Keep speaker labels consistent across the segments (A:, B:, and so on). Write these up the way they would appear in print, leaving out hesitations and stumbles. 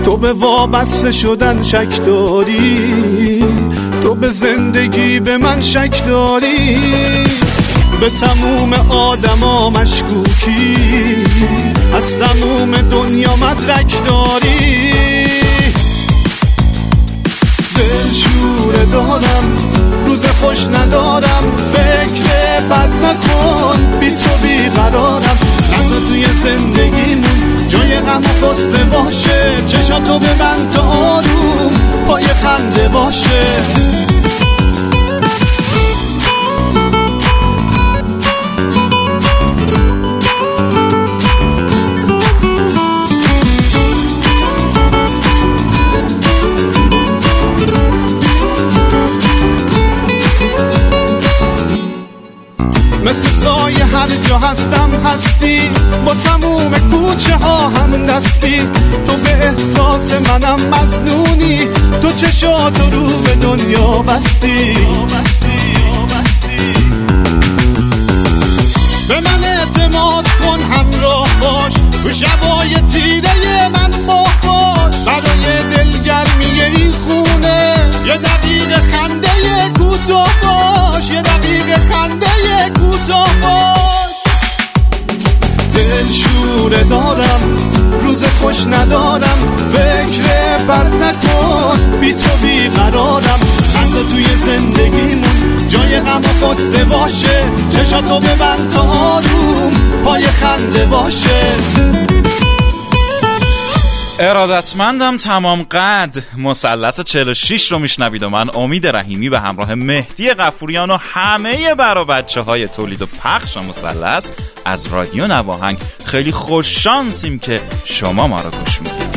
A: تو به وابسته شدن شک داری، تو به زندگی به من شک داری، به تموم آدما مشکوکی، از تموم دنیا مدرک داری. دلشوره دارم، روز خوش ندارم، فکر بد نکن، بی تو بیقرارم، نذار توی زندگیمون جای غم و غصه باشه، چشاتو ببند تا آروم با یه خنده باشه. مثل سایه هر جا هستم هستی، با تموم کوچه ها هم دستی، تو به احساس منم مظنونی، تو چشاتو رو به دنیا بستی. به من اعتماد کن، همراه باش، تو شبای تیره من ماه باش، برای دلگرمی این خونه یه دقیقه خنده کوتاه باش، یه دقیقه خنده کوتاه باش. دلشوره دارم، روز خوش ندارم، فکر بد نکن، بی تو بیقرارم، حتی توی زندگیمون جای غم و غصه باشه، چشاتو ببند تا آروم پای خنده باشه.
B: ارادتمندم تمام قد. مثلث 46 رو میشنوید و من امید رحیمی به همراه مهدی غفوریان و همه برا بچه های تولید و پخش مثلث از رادیو نواهنگ خیلی خوش شانسیم که شما ما رو گوش میدید.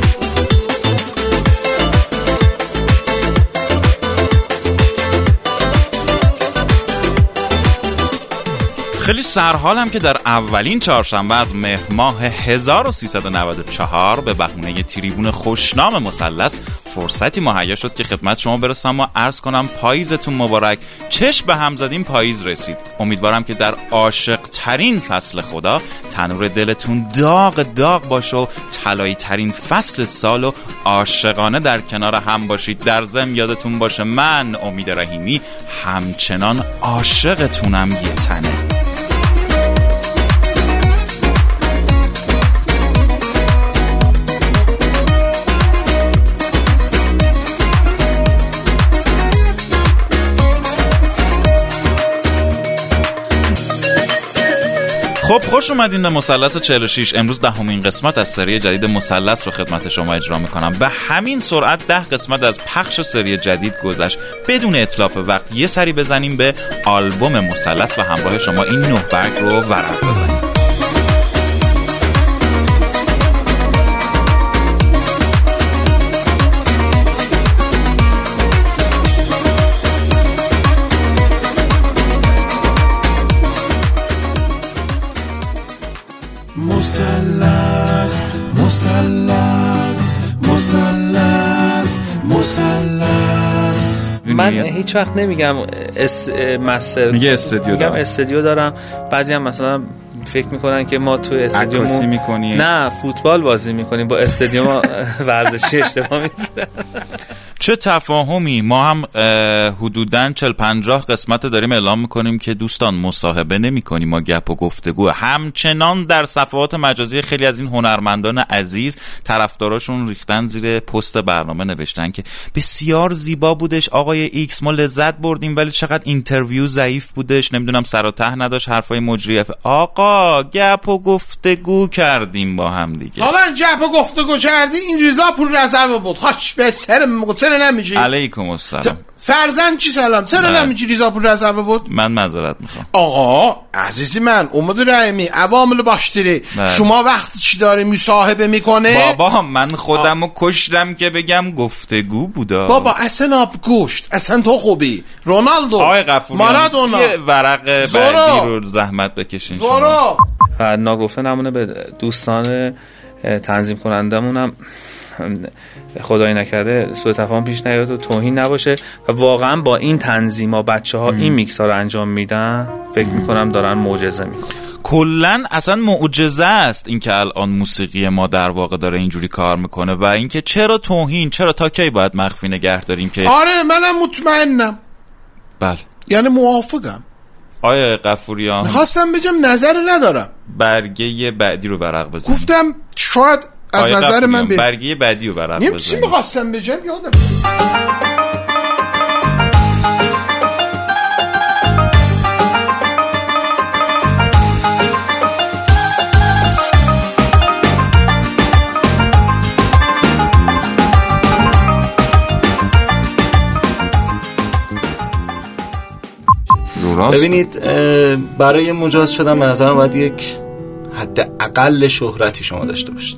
B: خیلی سرحالم که در اولین چهارشنبه از مهر ماه 1394 به بهونه تریبون خوشنام مثلث فرصتی مهیا شد که خدمت شما برسم و عرض کنم پاییزتون مبارک. چشم به هم زدیم، پاییز رسید. امیدوارم که در عاشق ترین فصل خدا تنور دلتون داغ داغ باشه و طلایی ترین فصل سال و عاشقانه در کنار هم باشید. در ضمن یادتون باشه من امید رحیمی همچنان عاشقتونم یه تنه. خب خوش اومدین به مثلث 46. امروز 10مین قسمت از سری جدید مثلث رو خدمت شما اجرا میکنم. به همین سرعت 10 قسمت از پخش سری جدید گذشت. بدون اتلاف وقت یه سری بزنیم به آلبوم مثلث و همراه شما این 9 برگ رو ورق بزنیم.
C: مثلث مثلث مثلث مثلث.
D: من هیچ وقت نمیگم مستر،
B: میگه استودیو
D: میگم استودیو دارم. بعضی هم مثلا فکر میکنن که ما تو استودیو
B: عکاسی میکنیم.
D: نه، فوتبال بازی میکنیم، با استودیو ما ورزشی اشتباه میکنیم.
B: چه تفاهمی. ما هم حدوداً 40-50 قسمت داریم اعلام میکنیم که دوستان مصاحبه نمی کنیم، ما گپ و گفتگو. همچنان در صفحات مجازی خیلی از این هنرمندان عزیز طرفداراشون ریختن زیر پست برنامه، نوشتن که بسیار زیبا بودش آقای ایکس، ما لذت بردیم، ولی چقدر اینترویو ضعیف بودش، نمیدونم سر و ته نداشت، حرفای مجریه. آقا گپ و گفتگو کردیم با هم دیگه.
C: حالا گپ و گفتگو کردی، این رضا پور رضوی بود. خوش به سر نمیجی.
B: علیکم السلام.
C: فرزند چی سلام؟ چرا نمیجی رضا پور رضوی بود؟
B: من معذرت میخوام.
C: آقا عزیزی من امید رحیمی عوامل باشتری، شما وقتی چی داری مصاحبه میکنه؟
B: بابا من خودمو کشتم که بگم گفتگو بودا.
C: بابا اصلا آب گوشت، اصلا تو خوبی رونالدو
B: آقای غفوریان
C: مارادونا
B: یه ورق بعدی رو زحمت بکشین شما.
D: و ناگفته نمونه به دوستان تنظیم کنندمونم خدایی نکرده سوء تفاهم پیش نیاد و توهین نباشه و واقعا با این تنظیما بچه‌ها این میکسا رو انجام میدن، فکر میکنم دارن معجزه میکنن.
B: کلن اصلا معجزه است اینکه الان موسیقی ما در واقع داره اینجوری کار میکنه و اینکه چرا توهین، چرا تا کی باید مخفی نگه داریم که
C: آره منم مطمئنم.
B: بله
C: یعنی موافقم.
B: آیا غفوریان
C: میخواستم بگم نظر ندارم.
B: برگه بعدی رو ورق بزنیم.
C: گفتم شاید از نظر من
B: برگه بعدی رو ورق بزنیم.
C: چی میخواستم بگم یادم
E: ببینید برای مجاز شدن به نظرم باید یک حد اقل شهرتی شما داشته باشید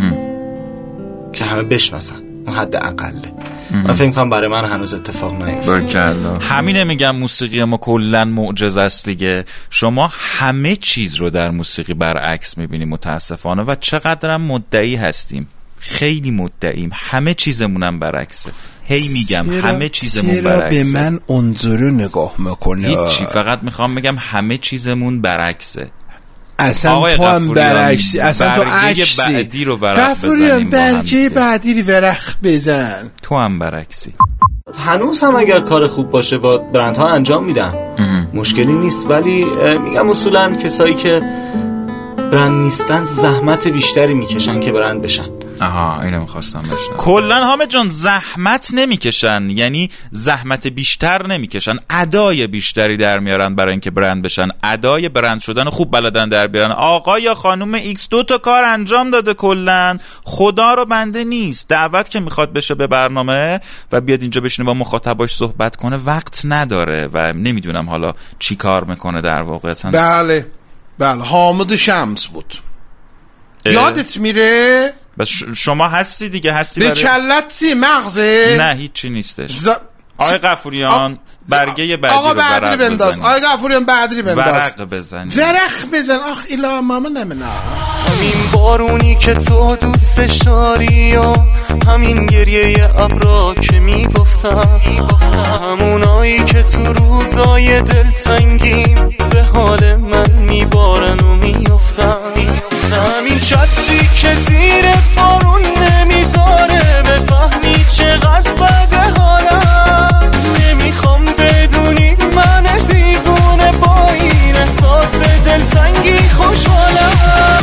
E: که همه بشناسن. اون حد اقله. من فکر می‌کنم برای من هنوز اتفاق نیفتاده.
B: همینه میگم موسیقی ما کلا معجزه است دیگه. شما همه چیز رو در موسیقی برعکس می‌بینی متاسفانه و چقدرم مدعی هستیم. خیلی مدعیم. همه چیزمونم برعکسه. هی میگم همه چیزمون برعکسه.
C: به من اونجوری نگاه میکنه.
B: هیچی، فقط میخوام بگم همه چیزمون برعکسه.
C: اصلا تو هم برعکسی. اصلا تو عکسی.
B: برگه بعدی رو ورق بزنیم.
C: برگه بعدی رو ورق بزن.
B: تو هم برعکسی.
E: هنوز هم اگر کار خوب باشه با برندها انجام میدم، مشکلی نیست. ولی میگم اصولا کسایی که برند نیستن زحمت بیشتری میکشن که برند بشن.
B: آها اینو می‌خواستم بشنوم. کلاً حامد جان زحمت نمیکشن، یعنی زحمت بیشتر نمیکشن، ادای بیشتری در میارن برای اینکه برند بشن. ادای برند شدن خوب بلدن در بیارن. آقا یا خانم ایکس 2 تا کار انجام داده کلاً، خدا رو بنده نیست. دعوت که میخواد بشه به برنامه و بیاد اینجا بشینه با مخاطباش صحبت کنه وقت نداره و نمیدونم حالا چی کار میکنه در واقع اصلا.
C: بله حامد شمس بود. یادت میره؟
B: بس شما هستی دیگه، هستی
C: به کلتی مغزه؟
B: نه هیچی نیستش. آقای غفوریان برگه بعدی
C: آقا
B: رو
C: بعدی بنداز. آقای غفوریان بعدی بنداز.
B: ورق بزن.
C: آخ الا ماما نمینا.
F: همین بارونی که تو دوستش داری و همین گریه ابرا که میگفتم، همونایی که تو روزای دلتنگیم به حال من میبارن و میفتم، همین چتری که زیر بارون نمیذاره بفهمی چقدر بده حالم، نمیخوام بدونی من دیوونه با این احساس دلتنگی خوشحالم،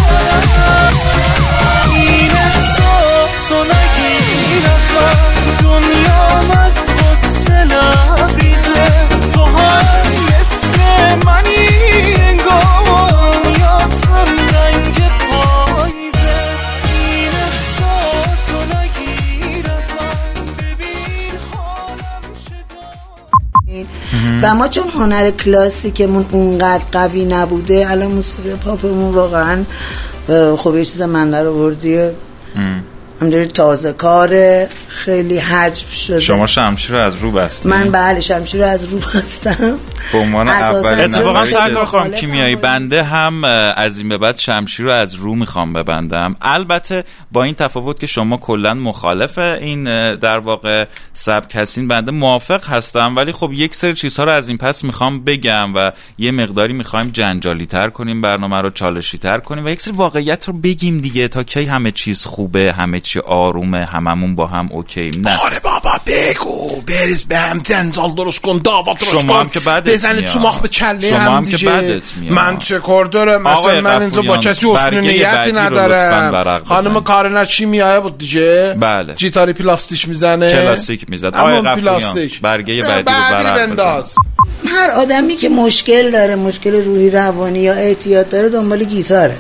F: این احساس و نگیر از من دنیام از غصه لبریزه، تو هم مثل منی انگار یادم رنگ پاییزه، این احساس و نگیر از من ببین حالم چه
G: و ما چون هنر کلاسیکمون اونقدر قوی نبوده، الان موسیقی پاپمون واقعا خب یه چیز من در آوردیه همداری تازه کاره، خیلی حجم شده.
B: شما شمشیر رو از رو بستید؟
G: من بله شمشیر رو از رو بستم
B: به عنوان اولین. اتفاقا سرکار خانم کیمیایی بنده هم از این به بعد شمشیر رو از رو میخوام ببندم، البته با این تفاوت که شما کلا مخالف این در واقع سبک هستین، بنده موافق هستم، ولی خب یک سری چیزها رو از این پس میخوام بگم و یه مقداری میخوایم جنجالی تر کنیم برنامه رو، چالشی تر کنیم و یک سری واقعیت رو بگیم دیگه. تا کی همه چیز خوبه، همه چی آرومه، هممون با هم اوکی؟ نه
C: آره بابا بگو بریز به هم جنجال درست کن، دعوا درست کن،
B: شما هم که بدت
C: بزنید تو مخ به کله هم دیگه.
B: من
C: چه کار دارم مثلا؟ من اینجا با کسی حسن نیتی ندارم. خانم کارنا چی میایه بود دیگه؟
B: بله
C: جیتاری پلاستیک میزنه،
B: کلاسیک میزد. آقای غفوریان برگه بعدی رو بنداز.
G: هر آدمی که مشکل داره، مشکل روحی روانی یا اعتیاد داره، دنبال گیتاره.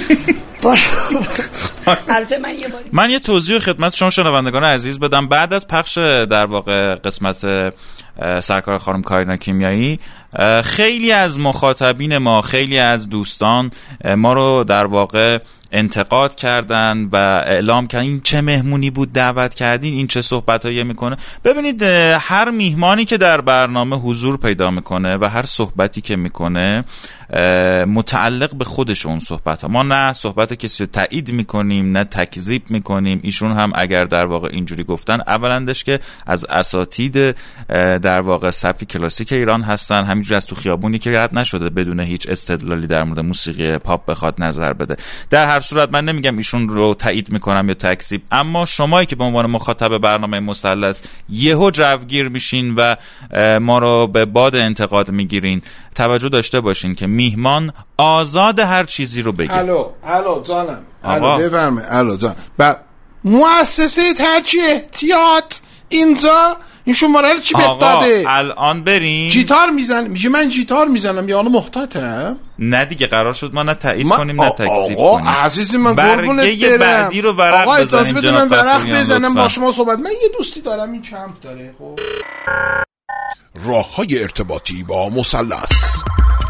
B: من یه توضیح خدمت شما شنوندگان عزیز بدم. بعد از پخش در واقع قسمت سرکار خانم کارینا کیمیایی، خیلی از مخاطبین ما، خیلی از دوستان ما رو در واقع انتقاد کردن و اعلام کردن این چه مهمونی بود دعوت کردین، این چه صحبتایی میکنه. ببینید هر میهمانی که در برنامه حضور پیدا میکنه و هر صحبتی که میکنه متعلق به خودش اون صحبت ها. ما نه صحبت کسی رو تایید میکنیم میکنیم نه تکذیب میکنیم. ایشون هم اگر در واقع اینجوری گفتن، اولندش که از اساتید در واقع سبک کلاسیک ایران هستن، همینجوری از تو خیابونی که رد نشده بدون هیچ استدلالی در مورد موسیقی پاپ بخواد نظر بده. در هر صورت من نمیگم ایشون رو تایید میکنم یا تکذیب، اما شمایی که به عنوان مخاطب برنامه مثلث یهو جوگیر میشین و ما رو به باد انتقاد میگیرین، توجه داشته باشین که میهمان آزاد هر چیزی رو بگه.
C: الو جانم، الو بفرمایید. الو جان، مؤسسه ترجیح احتیاط اینجا این شماره رو چی بهت داده؟
B: الان بریم
C: جیتار میزن، میگه من جیتار میزنم یا محتاطم؟
B: نه دیگه، قرار شد ما نه تایید کنیم نه تکذیب کنیم.
C: آقا عزیزی من قربونت برم،
B: بعدی رو ورق
C: آقا اجازه بده من ورق بزنم با شما صحبت. من یه دوستی دارم این کمپ داره. خب
H: راه‌های ارتباطی با مثلث: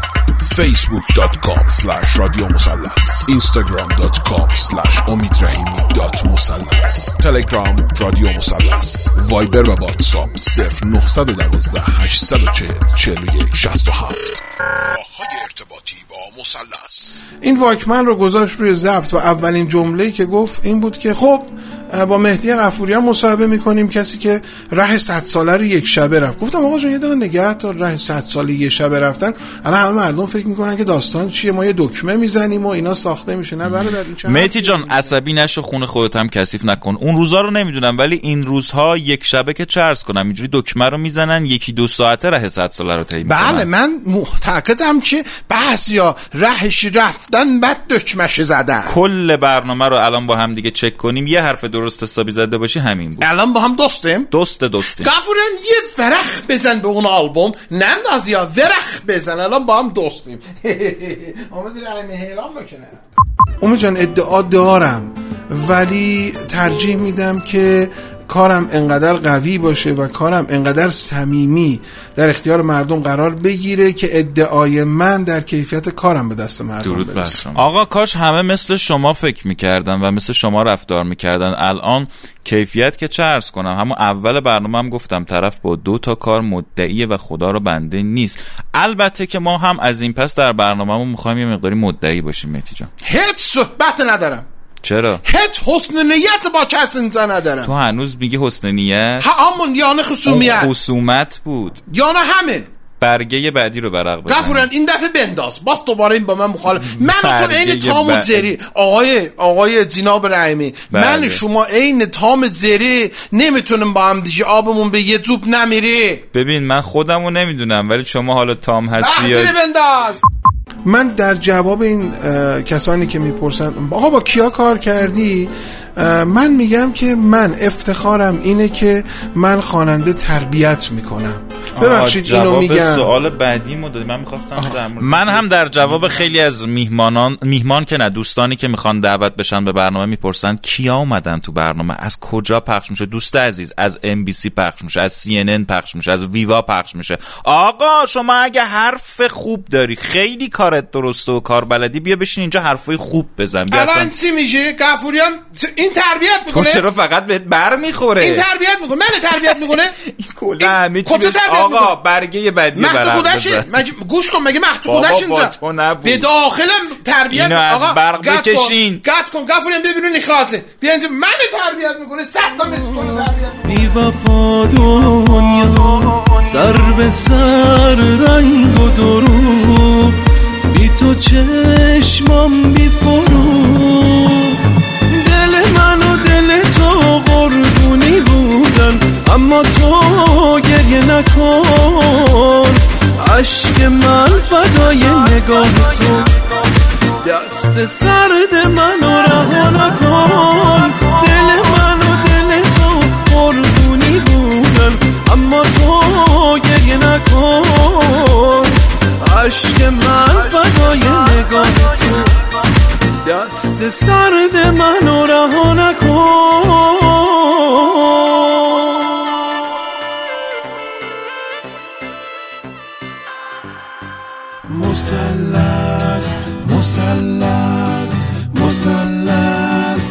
H: facebook.com/رادیو مثلث، instagram.com/امیدرحیمی.مثلث، تلگرام رادیو مثلث، وایبر و واتساپ 0912 840 41 67. راه‌های ارتباطی با مثلث.
C: این واکمن رو گذاشت روی ضبط و اولین جمله‌ای که گفت این بود که خب با مهدی غفوریان مصاحبه میکنیم، کسی که ره 100 ساله رو یک شبه رفت. گفتم آقا جون یه دقیقه نگه تا ره 100 ساله یک شبه رفتن الان همه مردم فکر میکنن که داستان چیه، ما یه دکمه میزنیم و اینا ساخته میشه. نه برادر، این چه
B: مهدی جان عصبی نشو، خونه خودت هم کثیف نکن. اون روزا رو نمیدونم ولی این روزها یک شبه که چرس کنم اینجوری دکمه رو میزنن 1-2 ساعته ره 100 ساله رو طی میکنن.
C: بله من معتقدم که بحث یا رهش رفتن بعد دکمهش زدن.
B: کل برنامه رو الان با هم دیگه چک کنیم، یه حرف درست حسابی زده باشی همین بود.
C: الان با هم دوستیم.
B: دوستیم.
C: غفورن یه ورق بزن به اون آلبوم، ننداز یا ورق بزن، الان با هم دوستیم. آمدی رحمه حیران بکنه. امید جان ادعا دارم ولی ترجیح میدم که کارم انقدر قوی باشه و کارم انقدر صمیمی در اختیار مردم قرار بگیره که ادعای من در کیفیت کارم به دست مردم برسه.
B: آقا کاش همه مثل شما فکر میکردن و مثل شما رفتار میکردن. الان کیفیت که چه عرض کنم، همون اول برنامه هم گفتم طرف با 2 تا کار مدعیه و خدا رو بنده نیست. البته که ما هم از این پس در برنامه‌مون میخوایم یه مقداری مدعی باشیم. مهدی جان
C: هیچ صحبت ندارم.
B: چرا؟
C: هیچ حسن نیت با کس اینجا ندارم.
B: تو هنوز میگی حسن نیت؟
C: همون یعنی خصومیت.
B: خصومت بود
C: یعنی همین.
B: برگه بعدی رو ورق بزن.
C: غفورن این دفعه بنداز، باز دوباره این با من مخالف. من و تو عین تام و زری. آقای جناب رحیمی، من شما عین تام و زری نمیتونیم با هم دیگه، آبمون به یه جوب نمیره.
B: ببین من خودمو نمیدونم ولی شما حالا تام هستی یا
C: بنداز. من در جواب این کسانی که میپرسن آقا با کیا کار کردی، من میگم که من افتخارم اینه که من خواننده تربیت میکنم. ببخشید اینو میگم.
B: جواب سوال بعدیمو دادی. من می‌خواستم من هم در جواب خیلی از میهمان که نه دوستانی که میخوان دعوت بشن به برنامه میپرسن کیا اومدن تو برنامه، از کجا پخش میشه. دوست عزیز از MBC پخش میشه، از CNN پخش میشه، از ویوا پخش میشه. آقا شما اگه حرف خوب داری، خیلی کارت درسته و کار بلدی، بیا بشین اینجا حرفای خوب بزن.
C: الان چی میشه؟ غفوریان این تربیت میکنه؟
B: تو چرا فقط بهت برمیخوره؟
C: این تربیت میکنه؟ من تربیت میکنه؟
B: کلا همه چی آقا برگه بعدی برام بزن.
C: گوش کن، مگه محتو قدش اینجا به داخلم تربیت. آقا
B: برق بکشین.
C: قط کن غفوریان ببینون اخراجه. بیا اینجا من تربیت میکنه، 100 تا مسکون تربیت.
F: بی وفا دنیا سر به سر رنگ و دروغ، بی تو چشمام بی فروغ، دل من و دل تو قربونی بودن، اما تو گریه نکن، عشق من فدای نگاه تو، دست سرد منو رها نکن، دل من و دل تو قربونی بودن، اما تو گریه نکن، عشق من فدای نگاه تو، دست سرد منو رها نکن. مثلث مثلث مثلث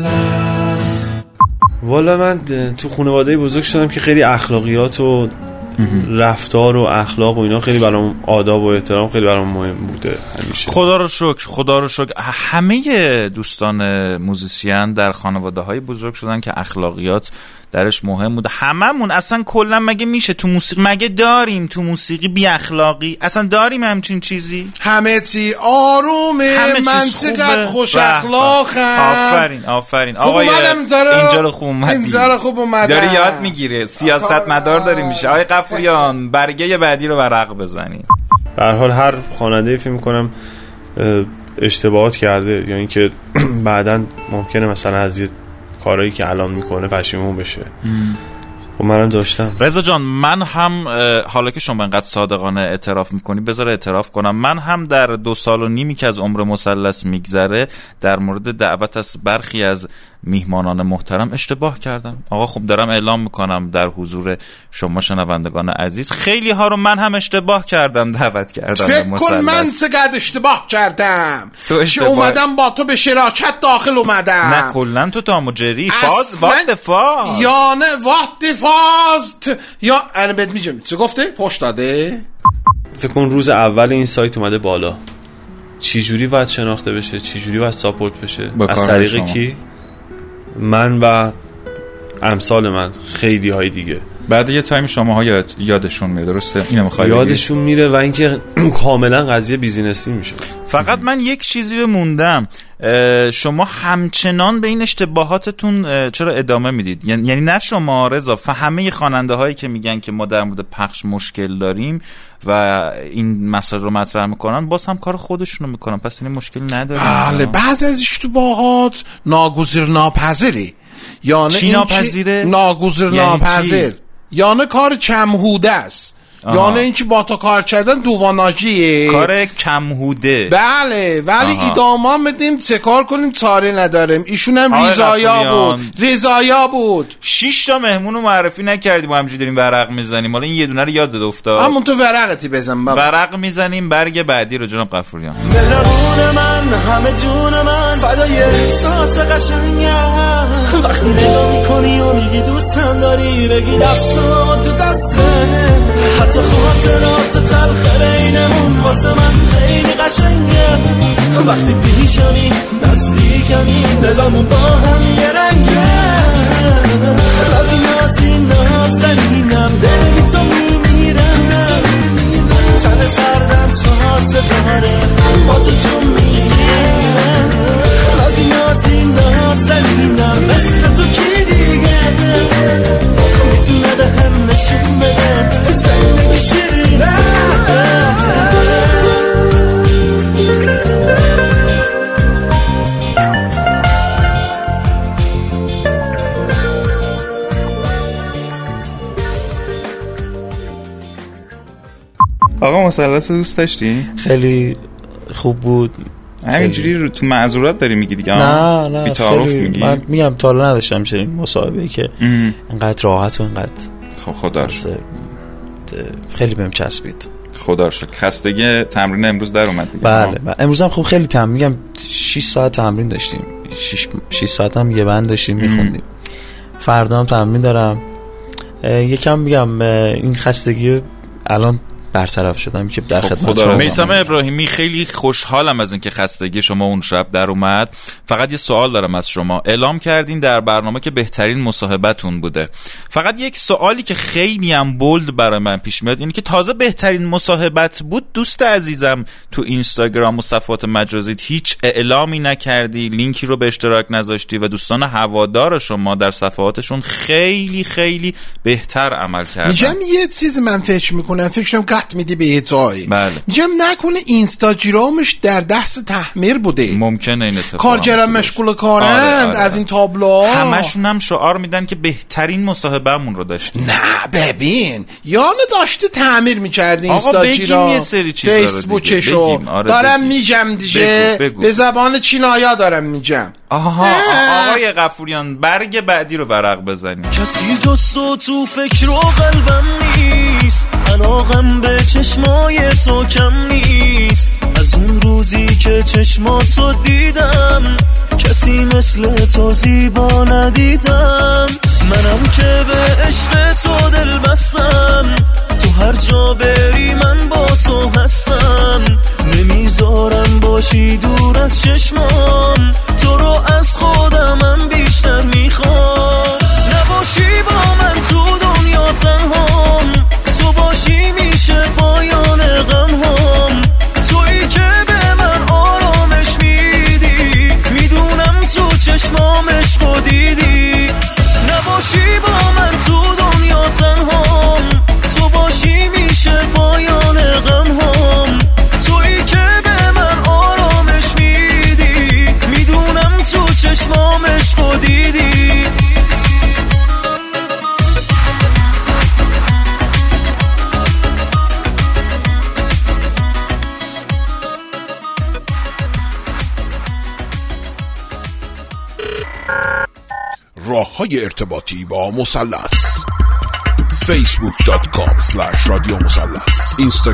F: مثلث.
I: والا من تو خانواده بزرگ شدم که خیلی اخلاقیات و رفتار و اخلاق و اینا خیلی برام، آداب و احترام خیلی برام مهم بوده همیشه.
B: خدا رو شکر همه دوستان موزیسین در خانواده های بزرگ شدن که اخلاقیات درش مهم بوده. هممون اصلا کلا مگه میشه تو موسیقی، مگه داریم تو موسیقی بی اخلاقی؟ اصلا داریم همچین چیزی؟
C: همه چی آرومه، من چقدر خوش اخلاقم.
B: آفرین آقای اینجا رو خوب اومدی، داری یاد میگیره، سیاست مدار داری میشه. آقای غفوریان برگه بعدی رو ورق بزنی.
I: به هر حال هر خواننده فکر می‌کنم اشتباهات کرده، یعنی که بعداً ممکنه مثلا از کارهایی که الان میکنه پشیمون بشه. و منم داشتم.
B: رضا جان، من هم حالا که شما انقدر صادقانه اعتراف میکنی بذار اعتراف کنم، من هم در 2.5 سال که از عمر مثلث میگذره در مورد دعوت از برخی از میهمانان محترم اشتباه کردم. آقا خب دارم اعلام میکنم در حضور شما شنوندگان عزیز، خیلی ها رو من هم اشتباه کردم دعوت کردم.
C: فکر کن من چقدر اشتباه کردم که اومدم با تو به شراکت داخل اومدم.
B: نه کلن تو تام و جری فاز وات فاز
C: یا نه وات فاز یا انا بهت میگم چه گفته پشت داده.
I: فکر کن روز اول این سایت اومده بالا، چی جوری باید شناخته بشه، چی جوری باید ساپورت بشه، از طریق کی؟ من و امثال من، خیلی های دیگه.
B: بعد یه تایم شماها یادشون میره، درسته؟ اینو میخوای
I: یادشون میره و اینکه کاملا قضیه بیزینسی میشه.
B: فقط من یک چیزی رو موندم، شما همچنان به این اشتباهاتتون چرا ادامه میدید؟ یعنی نه شما رضا، همه خواننده هایی که میگن که ما در مورد پخش مشکل داریم و این مسائل رو مطرح میکنن باز هم کار خودشونو میکنن، پس این مشکل نداریم.
C: بله بعضی از اشتباهات ناگزیرناپذیره. یعنی
B: چی ناپذیره؟
C: ناگزیرناپذیر یعنی کار کمهوده است. یعنی این که با تا کار کردن دواناجیه،
B: کار کمهوده.
C: بله ولی ایدامان بدیم چه کار کنیم چاره نداریم. ایشون هم رضایا بود
B: 6 تا مهمون رو معرفی نکردیم و همینجوری داریم ورق میزنیم. حالا این یه دونه رو یاد افتاد،
C: همون تو ورقتی بزن بابا.
B: ورق میزنیم برگ بعدی رو. جناب غفوریان
F: مهربون من، همه جون من، فدای احساس قشنگم. وقتی نگاه میکنی و میگی دوستم داری، بگی دستم تو دسته، حتی خاطرات تلخ بینمون واسه من خیلی قشنگه. وقتی پیشمی نزدیکمی دلمون با هم یه رنگه. لازی نازنینم دل بی تو میمیرم، تن سردم تازه داره با تو چون میگیرم. لازی نازنینم مثل تو کی دیگه میتونه به هم نشون بده زندگی شیرینه.
B: آقا مثلث دوست داشتی؟
D: خیلی خوب بود.
B: همینجوری رو تو معذورات داری میگی دیگه؟
D: نه
B: بی‌تعارف میگی؟
D: من میگم تا حالا نداشتم چنین مصاحبه‌ای که اینقدر راحت و اینقدر
B: خدا رو شکر
D: خیلی بهم چسبید.
B: خدا رو شکر. خستگی تمرین امروز در اومد دیگه؟
D: بله امروز هم خب خیلی میگم 6 ساعت تمرین داشتیم، 6 ساعت هم یه بند داشتیم میخوندیم. فردا هم تمرین دارم. یکم میگم این خستگی الان برطرف شدم که در خدمت شما.
B: میثم ابراهیمی خیلی خوشحالم از اینکه خستگی شما اون شب در اومد. فقط یه سوال دارم از شما. اعلام کردین در برنامه که بهترین مصاحبتون بوده. فقط یک سوالی که خیلی هم بولد برای من پیش میاد اینه که تازه بهترین مصاحبت بود دوست عزیزم تو اینستاگرام و صفحات مجازیت هیچ اعلامی نکردی، لینکی رو به اشتراک نذاشتی و دوستان هوادار شما در صفحاتشون خیلی خیلی بهتر عمل کردن.
C: میگم یه چیز من فکر میکنم، فکرم قط میدی به یه جایی.
B: بله.
C: میگم نکنه اینستاگرامش در دست تحمیر بوده.
B: ممکنه این اتفاق
C: کارگران مشغول کارند. آره. از این تابلوها
B: همشون هم شعار میدن که بهترین مصاحبهمون رو داشتیم.
C: نه ببین یعنی داشته تعمیر میکردی اینستاگرام فیسبوکشو. دارم میگم دیگه به زبان چینایا دارم میگم.
B: آقای غفوریان برگ بعدی رو ورق بزنیم.
F: کسی جز تو فکر و قلبم نیست، علاقم به چشمای تو کم نیست. از اون روزی که چشماتو دیدم کسی مثل تو زیبا ندیدم. منم که به عشق تو دل بستم، هر جا بری من با تو هستم، نمیذارم باشی دور از چشمام، تو رو از خودمم بیشتر میخوام. نباشی با من تو دنیا تنهام، تو باشی میشه پایان غمهام، تویی که به من آرامش میدی، میدونم تو چشمام عشقو دیدی. نباشی با من تو دنیا تنهام، تو باشی میشه پایان غمهام، تویی که به من آرامش میدی، میدونم تو چشمام عشقو دیدی.
H: راه‌های ارتباطی با مثلث: facebook.com/radiomusallas،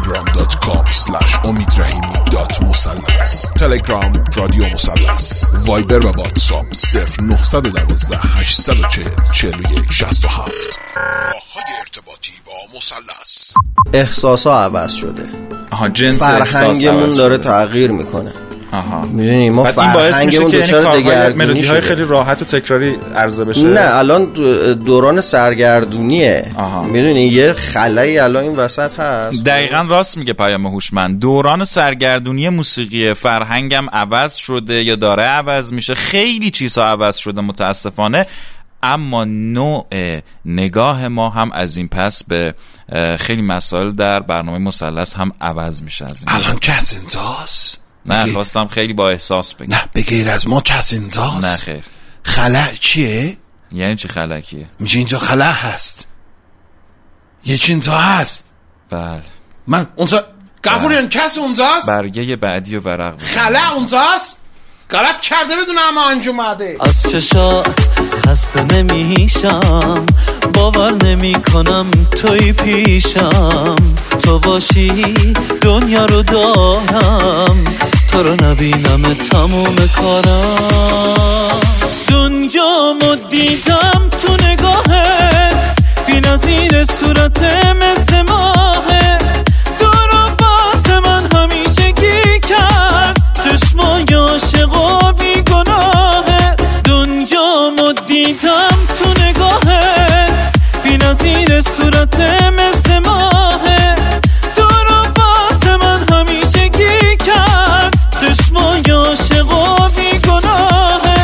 H: instagram.com/امیدرحیمی.مثلث، تلگرام رادیو مثلث، وایبر و واتساپ 0912 840 41 67. راه‌های ارتباطی با مثلث.
J: احساسا عوض شده.
B: جنس
J: فرهنگمون داره تغییر میکنه. میدونی ما فرهنگمون دچار دگرگونی
B: ملودی های خیلی راحت و تکراری عرضه بشه.
J: نه الان دوران سرگردونیه، میدونی یه خلایی الان این وسط هست.
B: دقیقاً راست میگه پیام هوشمند، دوران سرگردونی موسیقی، فرهنگم عوض شده یا داره عوض میشه، خیلی چیزها عوض شده متاسفانه، اما نوع نگاه ما هم از این پس به خیلی مسائل در برنامه مثلث هم عوض میشه. از این
C: الان کس اینجاست؟
B: نه خواستم خیلی با احساس بگم.
C: نه به غیر از ما کس اینجاست؟
B: نه خیر.
C: خلأ چیه؟
B: یعنی چی خلأ کیه؟
C: میشه اینجا خلأ هست، یه چی اینجا هست.
B: بله
C: من اونجا گفوریان کس اونجاست؟
B: برگه بعدی و ورق
C: خلأ اونجاست؟ غلط کرده بدون اما انجام مده.
F: از چشا خسته نمیشم، باور نمی کنم توی پیشم، تو باشی دنیا رو دارم، تو رو نبینم تموم کارم. دنیامو دیدم تو نگاهت، بی‌نظیر صورت مثل ماهه، تو رو باز من همیشگی کرد، چشمای عاشق و بیگناهه. دنیامو دیدم تو نگاهت، بی‌نظیر صورت مثل ماهه، تو رو باز من همیشگی کرد، چشمای عاشق و بیگناهه.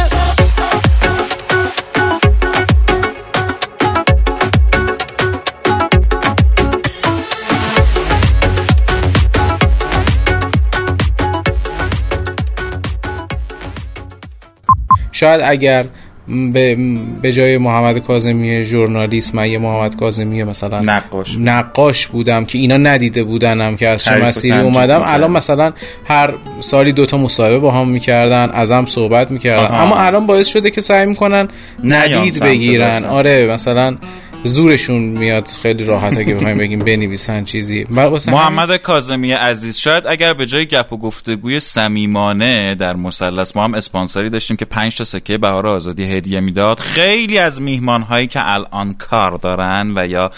K: شاید اگر به جای محمد کاظمی ژورنالیست من یه محمد کاظمی مثلا نقاش بودم که اینا ندیده بودنم که از چه مسیری اومدم، الان مثلا هر سالی 2 مصاحبه با هم میکردن، ازم صحبت میکردن، اما الان باعث شده که سعی میکنن ندید بگیرن. آره مثلا زورشون میاد خیلی راحت اگه بخوایم بگیم بنویسن چیزی.
B: محمد کاظمی عزیز، شاید اگر به جای گپ و گفتگوی صمیمانه در مثلث ما هم اسپانسری داشتیم که 5 تا سکه بهار آزادی هدیه میداد، خیلی از میهمان هایی که الان کار دارن و یا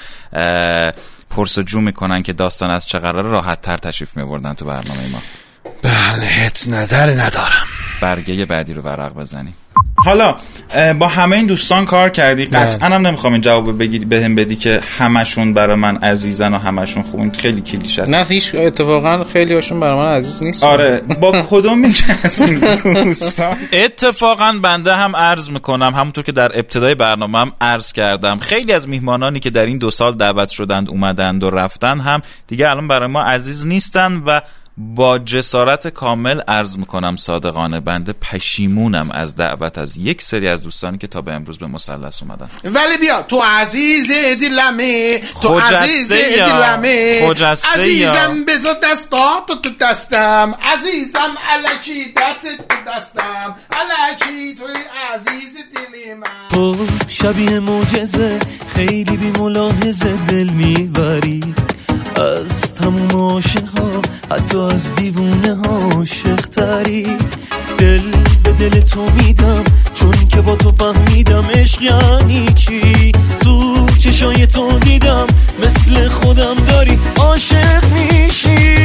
B: پرسجو میکنن که داستان از چه قراره راحت تر تشریف میبردن تو برنامه ما.
C: بله هیچ نظری ندارم.
B: برگه بعدی رو ورق بزنیم. حالا با همه این دوستان کار کردی، قطعا هم نمیخوام این جواب بگیری بهم بدی که همشون برای من عزیزن و همشون خوبن، خیلی کلیشه.
K: نه هیچ، اتفاقا خیلی هاشون برای من عزیز نیست.
B: آره با کدوم از اون دوستان؟ اتفاقا بنده هم عرض میکنم، همونطور که در ابتدای برنامه هم عرض کردم، خیلی از میهمانانی که در این 2 سال دعوت شدند اومدند و رفتن هم دیگه الان برای ما عزیز نیستن و با جسارت کامل عرض میکنم صادقانه بنده پشیمونم از دعوت از یک سری از دوستانی که تا به امروز به مثلث اومدن.
C: ولی بیا تو عزیز دلمه، تو عزیز دلمه، عزیزم بذار دستات تو دستم، عزیزم الکی دست تو دستم، الکی توی عزیز دل من.
F: تو شبیه معجزه خیلی بی ملاحظه دل میبری، از تموم عاشقا حتی از دیوونه ها عاشق تری. دل به دل تو میدم چون که با تو فهمیدم عشق یعنی چی. تو چشای تو دیدم مثل خودم داری داری عاشق میشی.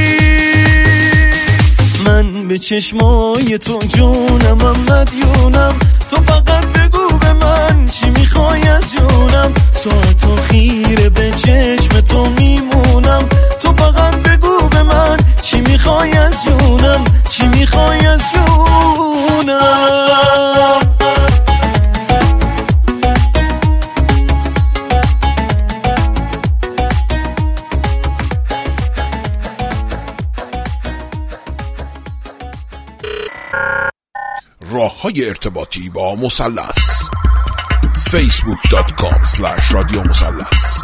F: من به چشمای تو جونم مدیونم، تو فقط بگو به من چی میخوای از جونم. ساعت خیره به چشم تو میمونم، تو فقط بگو به من چی میخوای از جونم، چی میخوای از جونم.
H: راه‌های ارتباطی با مثلث: facebook.com/رادیو مثلث،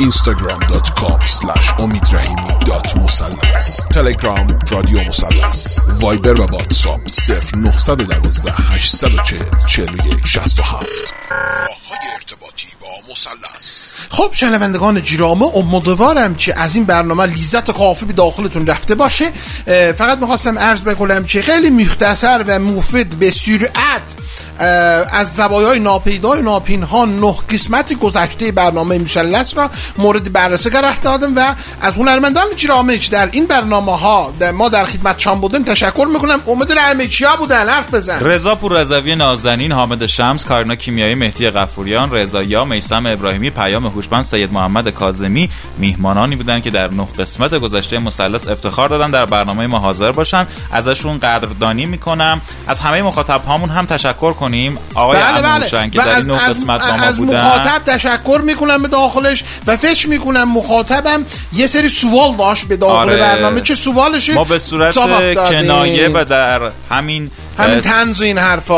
H: instagram.com/امیدرحیمی.مثلث، تلگرام رادیو مثلث، وایبر و واتساپ 0912 840 41 67. راه‌های ارتباطی با مثلث.
C: خب شنوندگان گرامی، امیدوارم که از این برنامه لذت کافی به داخلتون رفته باشه. فقط میخواستم عرض بکنم که خیلی مختصر و مفید به سرعت از زوایای ناپیدای ناپنهان 9 قسمت گذشته برنامه مثلث را مورد بررسی قرار دادم و از هنرمندان گرامی که در این برنامه ها ما در خدمتشان بودیم تشکر میکنم. امید رحمی کیا بودن؟ حرف بزن.
B: رضا پوررضوی نازنین، حامد شمس، کارینا کیمیایی، مهدی غفوریان، رضایا، میثم ابراهیمی، پیام هوشمند، سید محمد کاظمی میهمانانی بودن که در 9 قسمت گذشته مثلث افتخار دادن در برنامه ما حاضر باشن. ازشون قدردانی میکنم. از همه مخاطب هامون هم تشکر کنیم. آقای اموشن که در این 9 قسمت با ما بودن.
C: از مخاطب تشکر میکنم به داخلش و فکر میکنم مخاطبم یه سری سوال داشت به داخل برنامه که سوالش
B: ما به صورت کنایه و در همین
C: طنز و این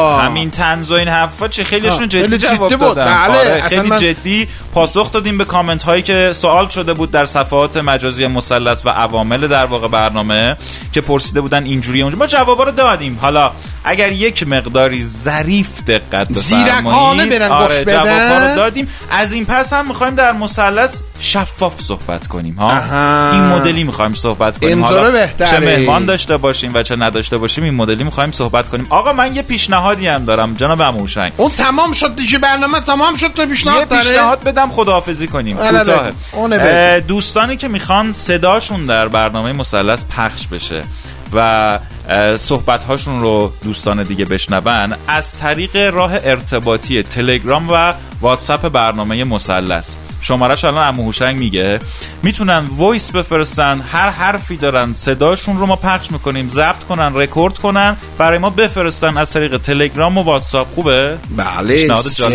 C: حرفا
B: چه خیلیشون جدی جواب دادن. خیلی جدی پاسخ دادیم به کامنت هایی که سوال شده بود در صفحات مجازی مثلث و عوامل در واقع برنامه که پرسیده بودن اینجوری اونجوری. ما جوابا رو دادیم. حالا اگر یک مقداری ظریف دقت
C: زیرکانه برن گوش بدن،
B: جوابا رو دادیم. از این پس هم میخوایم در مثلث شفاف صحبت کنیم این مدلی میخوایم صحبت کنیم. حالا چه مهمان داشته باشیم و چه نداشته باشیم این مدلی میخوایم صحبت کنیم. آقا من یه پیشنهادی هم دارم جناب عموشنگ.
C: اون تمام شد دیگه، برنامه تمام شد. تو پیشنهاد داره؟
B: یه پیشنهاد بدم خداحافظی کنیم. کوتاه. دوستانی که میخوان صداشون در برنامه مثلث پخش بشه و صحبت هاشون رو دوستان دیگه بشنون، از طریق راه ارتباطی تلگرام و واتساپ برنامه مثلث، شماره‌اش الان عمو هوشنگ میگه، میتونن وایس بفرستن، هر حرفی دارن صداشون رو ما پخش میکنیم، ضبط کنن، رکورد کنن، برای ما بفرستن از طریق تلگرام و واتساپ. خوبه؟
C: بله.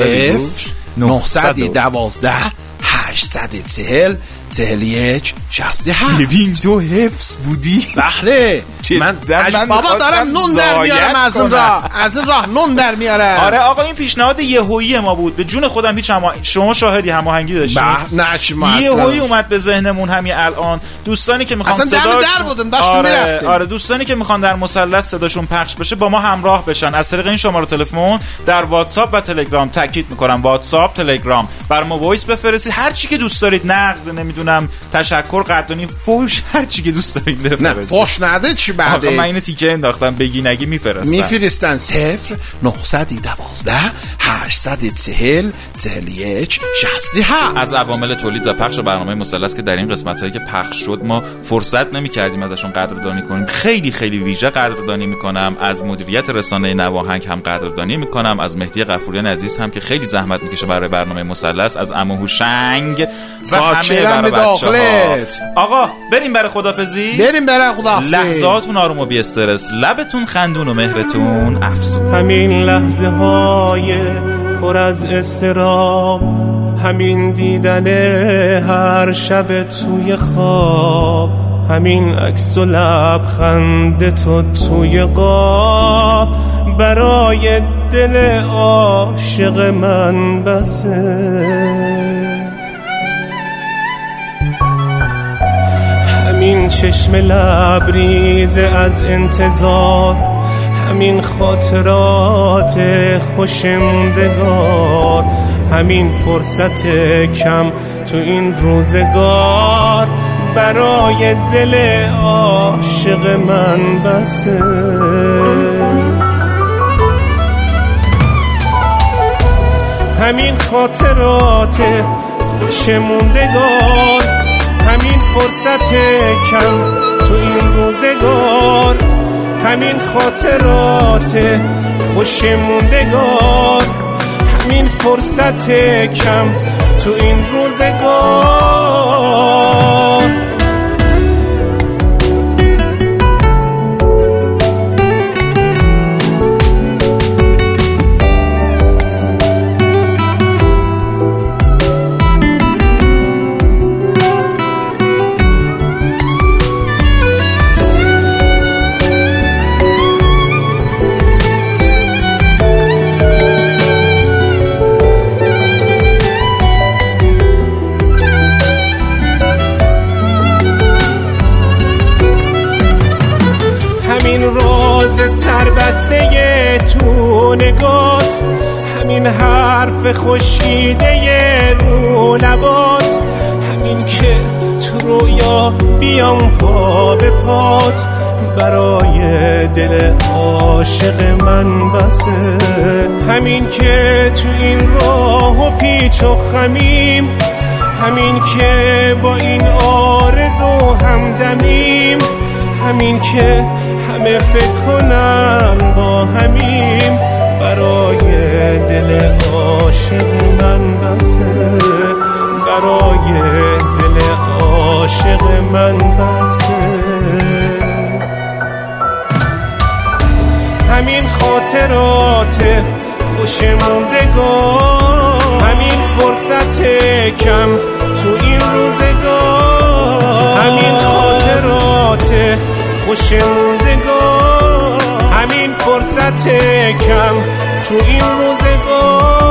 C: 912 840 41 67.
B: ببین تو حفظ بودی.
C: بله من بابا دارم نون در میارم از این راه نون در میارم.
B: آره آقا این پیشنهاد یهویی ما بود، به جون خودم هیچ شما شاهدی هماهنگی داشتید؟ یهویی اومد به ذهنمون همین الان. دوستانی که میخوان صداشون دوستانی که میخوان در مثلث صداشون پخش بشه با ما همراه بشن، از طریق این شماره تلفن در واتساپ و تلگرام، تاکید میکنم واتساپ تلگرام، بر ما وایس بفرستید، هر چی که دوست دارید، نقد، نمیدونم تشکر، قدردانی، فوش، هر چی که دوست دارید بفرستید.
C: نه فوش نده چی بعده؟
B: من اینو تیکه انداختم، بگی نگی میفرستن
C: 0912 840 41 67.
B: از عوامل تولید و پخش برنامه مثلث که در این قسمت‌هایی که پخش شد ما فرصت نمی‌کردیم ازشون قدردانی کنیم، خیلی خیلی ویژه قدردانی می‌کنم. از مدیریت رسانه نواهنگ هم قدردانی می‌کنم، از مهدی غفوریان عزیز هم که خیلی زحمت می‌کشه برای برنامه مثلث، از عمو هوشنگ و همه برای بچه‌ها. آقا بریم برای خدافظی. لحظاتون آروم و بی استرس، لبتون خندون و مهرتون افزون.
F: همین لحظه های پر از اضطراب، همین دیدن هر شب توی خواب، همین عکس و لبخند تو توی قاب، برای دل عاشق من بسه. همین چشم لبریز از انتظار، همین خاطرات خوش موندگار، همین فرصت کم تو این روزگار، برای دل عاشق من بسه. همین خاطرات خوش موندگار، همین فرصت کم تو این روزگار، همین خاطرات خوش موندگار، همین فرصت کم تو این روزگار. سربسته تو نگات، همین حرف خوشیده رو لبات، همین که تو رویا بیام پا به پات، برای دل عاشق من بسه. همین که تو این راه و پیچ و خمیم، همین که با این آرزو همدمیم، همین که همه فکر کنن با همیم، برای دل عاشق من بسه، برای دل عاشق من بسه. همین خاطرات خوش موندگار، همین فرصت کم تو این روزگار، همین خاطرات خوش موندگار، همین فرصت کم تو این روزگار.